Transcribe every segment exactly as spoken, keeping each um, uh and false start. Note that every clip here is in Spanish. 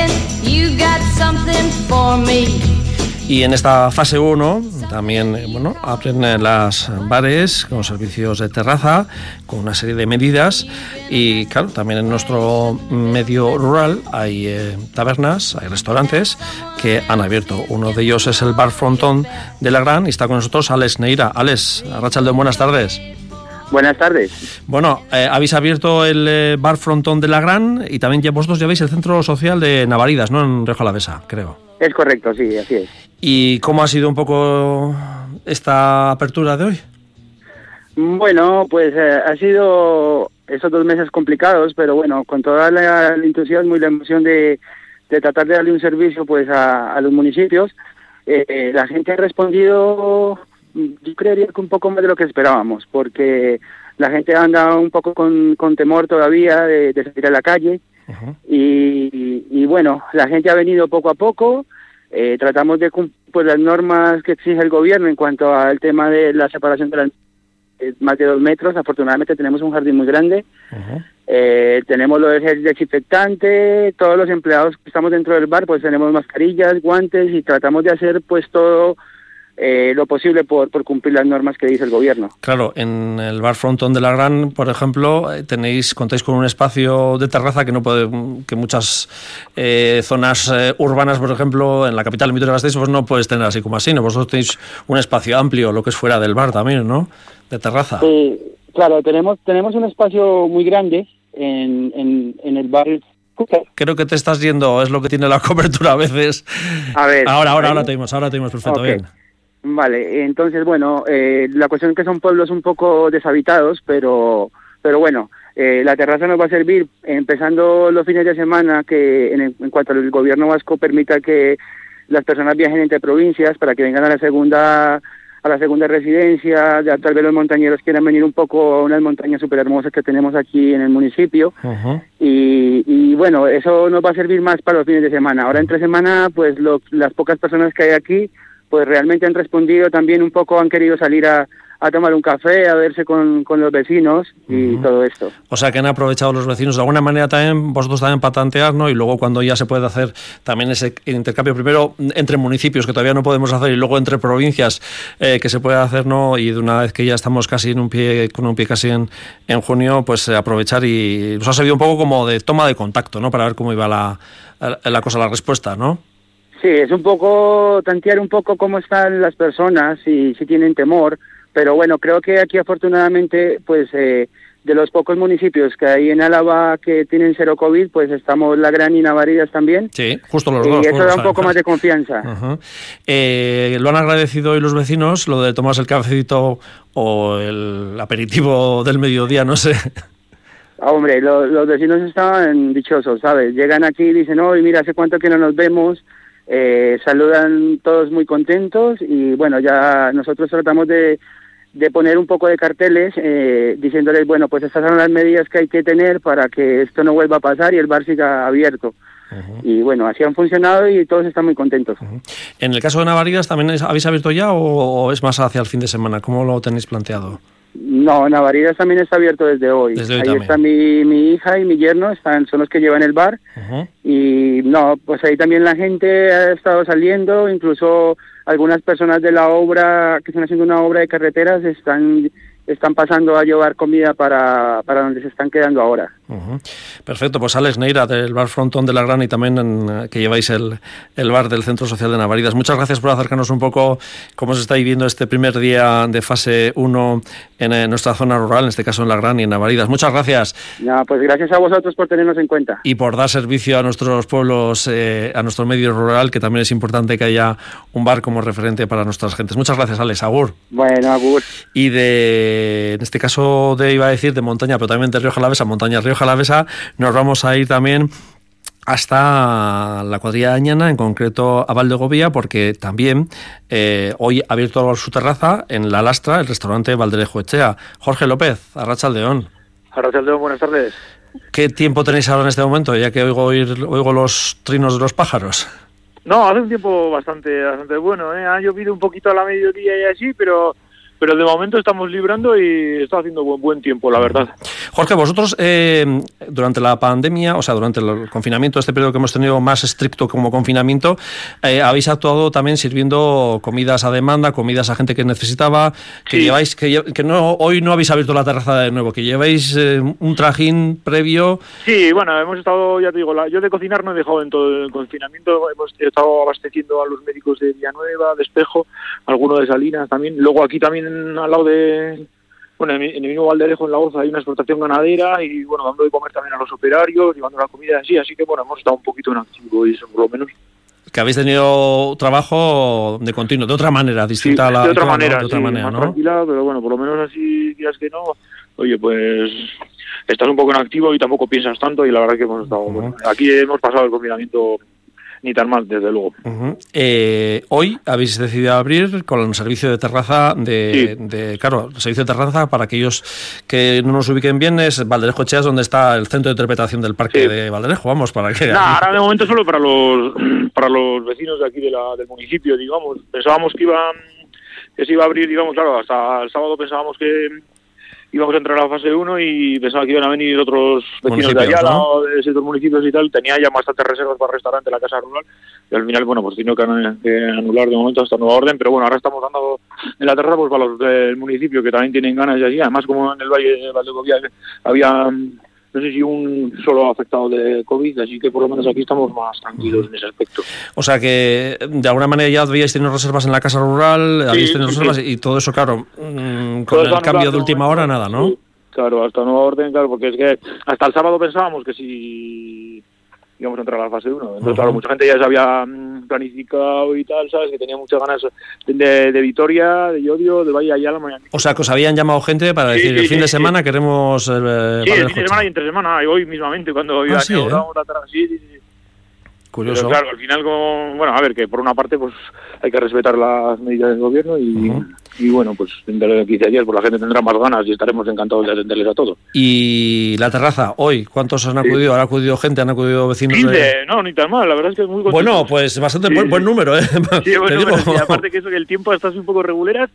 then you got something for me. Y en esta fase uno también bueno, abren las bares con servicios de terraza, con una serie de medidas y claro, también en nuestro medio rural hay eh, tabernas, hay restaurantes que han abierto. Uno de ellos es el Bar Frontón de la Gran y está con nosotros Alex Neira. Alex, Arratsaldeon, buenas tardes. Buenas tardes. Bueno, eh, habéis abierto el eh, Bar Frontón de la Gran y también ya vosotros lleváis el centro social de Navaridas, ¿no? En Rioja Alavesa, creo. Es correcto, sí, así es. ¿Y cómo ha sido un poco esta apertura de hoy? Bueno, pues eh, ha sido esos dos meses complicados, pero bueno, con toda la, el entusiasmo y la emoción de, de tratar de darle un servicio pues a, a los municipios, eh, la gente ha respondido, yo creería que un poco más de lo que esperábamos, porque la gente anda un poco con, con temor todavía de, de salir a la calle. Uh-huh. y, y bueno, la gente ha venido poco a poco. Eh, tratamos de cumplir pues, las normas que exige el gobierno en cuanto al tema de la separación de las eh, más de dos metros. Afortunadamente tenemos un jardín muy grande. Uh-huh. eh, tenemos lo del gel desinfectante. Todos los empleados que estamos dentro del bar pues tenemos mascarillas, guantes y tratamos de hacer pues todo Eh, lo posible por, por cumplir las normas que dice el gobierno. Claro, en el Bar Frontón de la Gran, por ejemplo, tenéis contáis con un espacio de terraza que no puede, que muchas eh, zonas eh, urbanas, por ejemplo, en la capital, en Vitoria-Gasteiz, pues no puedes tener así como así, ¿no? Vosotros tenéis un espacio amplio, lo que es fuera del bar también, ¿no? De terraza. Sí, claro, tenemos tenemos un espacio muy grande en, en, en el bar. Creo que te estás yendo, es lo que tiene la cobertura a veces. A ver. Ahora, ahora, ahora te oímos, ahora te oímos perfecto, okay. Bien. Vale, entonces, bueno, eh, la cuestión es que son pueblos un poco deshabitados, pero pero bueno, eh, la terraza nos va a servir, empezando los fines de semana, que en, en cuanto el gobierno vasco permita que las personas viajen entre provincias para que vengan a la segunda a la segunda residencia, ya tal vez los montañeros quieran venir un poco a unas montañas súper hermosas que tenemos aquí en el municipio. Uh-huh. y, y bueno, eso nos va a servir más para los fines de semana. Ahora entre semana, pues lo, las pocas personas que hay aquí pues realmente han respondido también un poco, han querido salir a, a tomar un café, a verse con, con los vecinos y uh-huh. todo esto. O sea que han aprovechado los vecinos de alguna manera también, vosotros también para tantear, ¿no? Y luego cuando ya se puede hacer también ese intercambio, primero entre municipios que todavía no podemos hacer y luego entre provincias eh, que se puede hacer, ¿no? Y de una vez que ya estamos casi en un pie, con un pie casi en, en junio, pues eh, aprovechar y nos ha servido un poco como de toma de contacto, ¿no? Para ver cómo iba la, la cosa, la respuesta, ¿no? Sí, es un poco tantear un poco cómo están las personas y si tienen temor, pero bueno, creo que aquí afortunadamente, pues eh, de los pocos municipios que hay en Álava que tienen cero COVID, pues estamos La Gran y Navaridas también. Sí, justo los y dos. Y eso da un poco más de confianza. Uh-huh. Eh, lo han agradecido hoy los vecinos, lo de tomarse el cafecito o el aperitivo del mediodía, no sé. Ah, hombre, lo, los vecinos estaban dichosos, ¿sabes? Llegan aquí y dicen, oh, mira, hace cuánto que no nos vemos. Eh, saludan todos muy contentos y bueno, ya nosotros tratamos de, de poner un poco de carteles eh, diciéndoles, bueno, pues estas son las medidas que hay que tener para que esto no vuelva a pasar y el bar siga abierto. Uh-huh. Y bueno, así han funcionado y todos están muy contentos. Uh-huh. En el caso de Navaridas, ¿también es, habéis abierto ya o, o es más hacia el fin de semana? ¿Cómo lo tenéis planteado? No, Navaridas también está abierto desde hoy. Desde hoy ahí también. Está mi, mi hija y mi yerno, están, son los que llevan el bar. Uh-huh. Y no, pues ahí también la gente ha estado saliendo, incluso algunas personas de la obra, que están haciendo una obra de carreteras, están están pasando a llevar comida para, para donde se están quedando ahora. Uh-huh. Perfecto, pues Alex Neira del Bar Frontón de la Gran y también en, que lleváis el, el bar del Centro Social de Navaridas. Muchas gracias por acercarnos un poco cómo se está viviendo este primer día de fase uno en, en nuestra zona rural, en este caso en la Gran y en Navaridas. Muchas gracias. No, pues gracias a vosotros por tenernos en cuenta. Y por dar servicio a nuestros pueblos, eh, a nuestro medio rural, que también es importante que haya un bar como referente para nuestras gentes. Muchas gracias, Alex. Agur. Bueno, agur. Y de, en este caso, de iba a decir de montaña, pero también de Rioja Alavesa, montaña Rioja Alavesa, nos vamos a ir también hasta la cuadrilla de Añana, en concreto a Valdegovía, porque también eh, hoy ha abierto su terraza en La Lastra, el restaurante Valderejo Echea. Jorge López, Arratsaldeon. Arratsaldeon, buenas tardes. ¿Qué tiempo tenéis ahora en este momento, ya que oigo, oír, oigo los trinos de los pájaros? No, hace un tiempo bastante bastante bueno, ¿eh? Ha llovido un poquito a la mediodía y así, pero pero de momento estamos librando y está haciendo buen, buen tiempo, la verdad. Jorge, vosotros eh, durante la pandemia, o sea, durante el confinamiento, este periodo que hemos tenido más estricto como confinamiento, eh, habéis actuado también sirviendo comidas a demanda, comidas a gente que necesitaba, que sí. lleváis, que, que no hoy no habéis abierto la terraza de nuevo, que lleváis eh, un trajín previo. Sí, bueno, hemos estado, ya te digo, la, yo de cocinar no he dejado en todo el confinamiento, hemos estado abasteciendo a los médicos de Villanueva, de Espejo, algunos de Salinas también, luego aquí también al lado de, bueno, en el mismo Valderejo, en la Oza, hay una explotación ganadera y, bueno, dando de comer también a los operarios, llevando la comida así, así que, bueno, hemos estado un poquito en activo y eso, por lo menos. Que habéis tenido trabajo de continuo, de otra manera, distinta sí, a la... de otra manera, ¿no? de otra sí, manera, más ¿no? tranquila, pero bueno, por lo menos así días que no, oye, pues estás un poco en activo y tampoco piensas tanto y la verdad que hemos estado... Uh-huh. Bueno, aquí hemos pasado el confinamiento ni tan mal, desde luego. Uh-huh. Eh, hoy habéis decidido abrir con el servicio de terraza de, sí. de claro, el servicio de terraza para aquellos que no nos ubiquen bien es Valderejo Echeas, donde está el centro de interpretación del parque sí. de Valderejo, vamos, para que... Nah, ahora de momento solo para los para los vecinos de aquí de la, del municipio, digamos. Pensábamos que iba que se iba a abrir, digamos, claro, hasta el sábado pensábamos que íbamos a entrar a la fase uno y pensaba que iban a venir otros vecinos de allá, ¿no? De esos municipios y tal. Tenía ya bastantes reservas para el restaurante, la casa rural, y al final, bueno, pues tenía que anular de momento esta nueva orden, pero bueno, ahora estamos dando en la terraza pues para los del municipio que también tienen ganas y así. Además, como en el Valle de Valdegovía había, no sé si un solo afectado de COVID, así que por lo menos aquí estamos más tranquilos en ese aspecto. O sea que de alguna manera ya habíais tenido reservas en la casa rural, sí, habéis tenido sí, reservas sí. y todo eso, claro, mmm, con todo el cambio de última hora, nada, ¿no? Sí, claro, hasta nueva orden, claro, porque es que hasta el sábado pensábamos que si íbamos a entrar a la fase uno, entonces uh-huh. claro, mucha gente ya se había planificado y tal, ¿sabes? Que tenía muchas ganas de, de Vitoria, de Llodio, de Valle de Ayala. O sea, que os habían llamado gente para sí, decir, sí, el fin sí, de semana sí. queremos... Eh, sí, el fin de semana y entre semana, y hoy mismamente, cuando iba ah, a sí, ¿eh? sí, sí, sí. Curioso. Pero claro, al final, como, bueno, a ver, que por una parte pues hay que respetar las medidas del gobierno y, uh-huh. y bueno, pues dentro de quince días pues la gente tendrá más ganas y estaremos encantados de atenderles a todos. Y la terraza, hoy, ¿cuántos han acudido? Sí. ¿Han acudido gente? ¿Han acudido vecinos? quince, de... no, ni tan mal, la verdad es que es muy contento. Bueno, pues bastante sí, buen, sí. buen número, ¿eh? Sí, bueno, bueno, sí, aparte que eso, que el tiempo está un poco reguleras,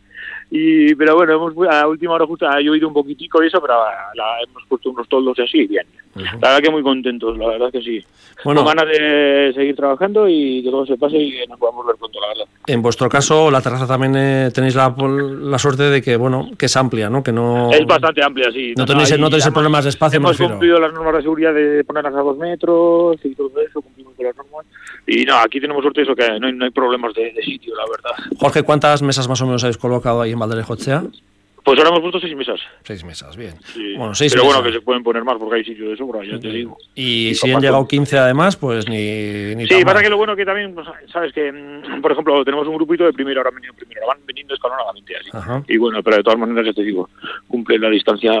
y pero bueno, hemos a última hora justo ha llovido un poquitico y eso, pero la, hemos puesto unos toldos y así, bien. Uh-huh. La verdad que muy contentos, la verdad que sí. Bueno, con ganas de seguir trabajando y que todo se pase y que nos podamos ver pronto, la verdad. En vuestro caso, la terraza también eh, tenéis la, la suerte de que, bueno, que es amplia, ¿no? Que no... Es bastante amplia, sí. No, no tenéis, no tenéis problemas de espacio, hemos me cumplido las normas de seguridad de ponerlas a dos metros y todo eso, cumplimos con las normas. Y no, aquí tenemos suerte eso, que no hay, no hay problemas de, de sitio, la verdad. Jorge, ¿cuántas mesas más o menos habéis colocado ahí en Valderejo Echea? Pues ahora hemos puesto seis mesas. Seis mesas, bien. Sí. Bueno, seis Pero mesas. bueno, que se pueden poner más porque hay sitio de sobra, ya te digo. Y, y si han llegado quince además, pues ni, ni sí, pasa que lo bueno que también, pues, sabes que, por ejemplo, tenemos un grupito de primero, ahora han venido primero, van viniendo escalonadamente así. Ajá. Y bueno, pero de todas maneras, ya te digo, cumple la distancia,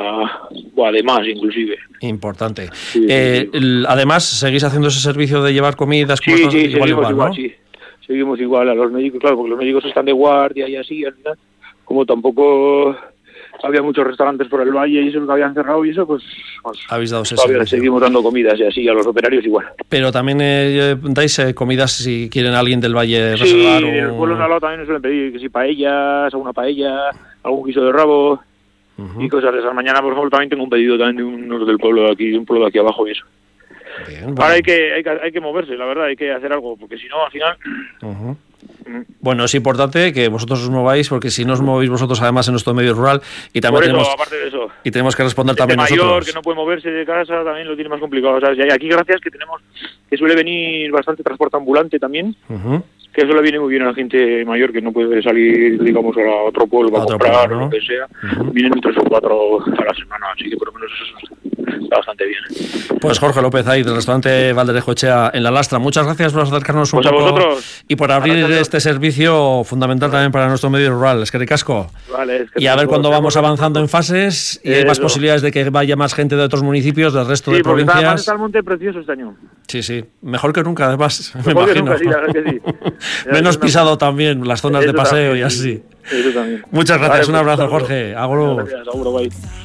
o además, inclusive. Importante. Sí, eh, sí, sí. Además, ¿seguís haciendo ese servicio de llevar comidas? Sí, sí, igual, seguimos igual, igual ¿no? sí. Seguimos igual a los médicos, claro, porque los médicos están de guardia y así, al final, como tampoco... había muchos restaurantes por el valle y eso que habían cerrado y eso, pues, pues habéis dado ese todavía servicio. Seguimos dando comidas y así a los operarios igual. Pero también eh, dais eh, comidas si quieren alguien del valle sí, reservar. Sí, en el pueblo de al lado también nos suelen pedir que si paellas, alguna paella, algún guiso de rabo uh-huh. y cosas de esas. Mañana, por ejemplo, también tengo un pedido también de unos del pueblo de aquí, de un pueblo de aquí abajo y eso. Bien, bueno. Ahora hay que, hay que hay que moverse, la verdad, hay que hacer algo, porque si no, al final... Uh-huh. Bueno, es importante que vosotros os mováis, porque si no os movéis vosotros además en nuestro medio rural y también eso, tenemos, aparte de eso, y tenemos que responder este también mayor, nosotros. Que no puede moverse de casa también lo tiene más complicado, ¿sabes? Y aquí gracias que tenemos, que suele venir bastante transporte ambulante también, uh-huh. que eso le viene muy bien a la gente mayor que no puede salir, digamos, a otro pueblo a, a comprar pueblo, ¿no? O lo que sea, uh-huh. vienen tres o cuatro a la semana, así que por lo menos eso está bastante bien. Pues Jorge López ahí del restaurante Valderejo Echea en La Lastra, muchas gracias por acercarnos un pues poco a vosotros. Y por abrir este servicio fundamental también para nuestro medio rural. Es que ricasco. Vale, es que y a ver cuándo vamos avanzando en fases y hay más posibilidades de que vaya más gente de otros municipios, del resto sí, de provincias. Sí, está el monte precioso este año. Sí, sí, mejor que nunca además, mejor me imagino. Nunca, sí, la verdad que sí. Menos pisado una... también, las zonas eso de paseo también, y así. Eso también. Muchas gracias, vale, un abrazo pues, Jorge. Agur. Gracias, agur, bye.